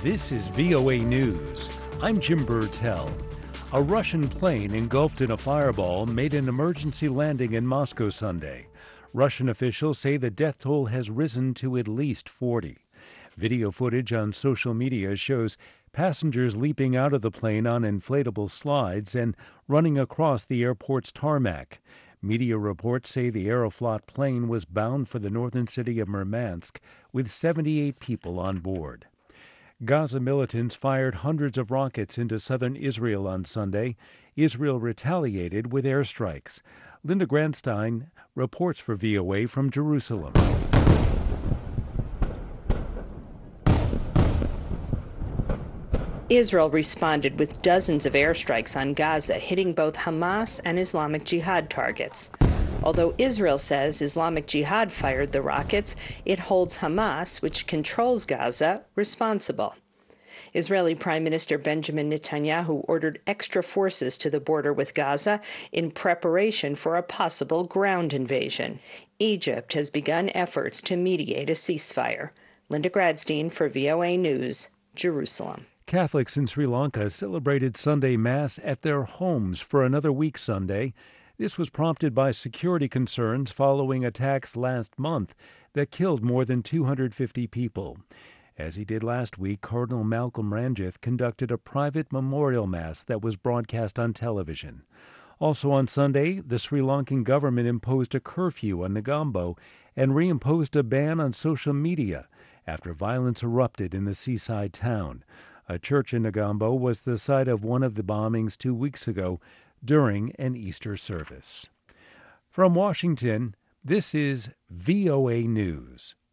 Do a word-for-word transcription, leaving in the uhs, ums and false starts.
This is V O A News. I'm Jim Burtell. A Russian plane engulfed in a fireball made an emergency landing in Moscow Sunday. Russian officials say the death toll has risen to at least forty. Video footage on social media shows passengers leaping out of the plane on inflatable slides and running across the airport's tarmac. Media reports say the Aeroflot plane was bound for the northern city of Murmansk with seventy-eight people on board. Gaza militants fired hundreds of rockets into southern Israel on Sunday. Israel retaliated with airstrikes. Linda Grandstein reports for V O A from Jerusalem. Israel responded with dozens of airstrikes on Gaza, hitting both Hamas and Islamic Jihad targets. Although Israel says Islamic Jihad fired the rockets, it holds Hamas, which controls Gaza, responsible. Israeli Prime Minister Benjamin Netanyahu ordered extra forces to the border with Gaza in preparation for a possible ground invasion. Egypt has begun efforts to mediate a ceasefire. Linda Gradstein for V O A News, Jerusalem. Catholics in Sri Lanka celebrated Sunday Mass at their homes for another week Sunday. This was prompted by security concerns following attacks last month that killed more than two hundred fifty people. As he did last week, Cardinal Malcolm Ranjith conducted a private memorial mass that was broadcast on television. Also on Sunday, the Sri Lankan government imposed a curfew on Negombo and reimposed a ban on social media after violence erupted in the seaside town. A church in Negombo was the site of one of the bombings two weeks ago during an Easter service. From Washington, this is V O A News.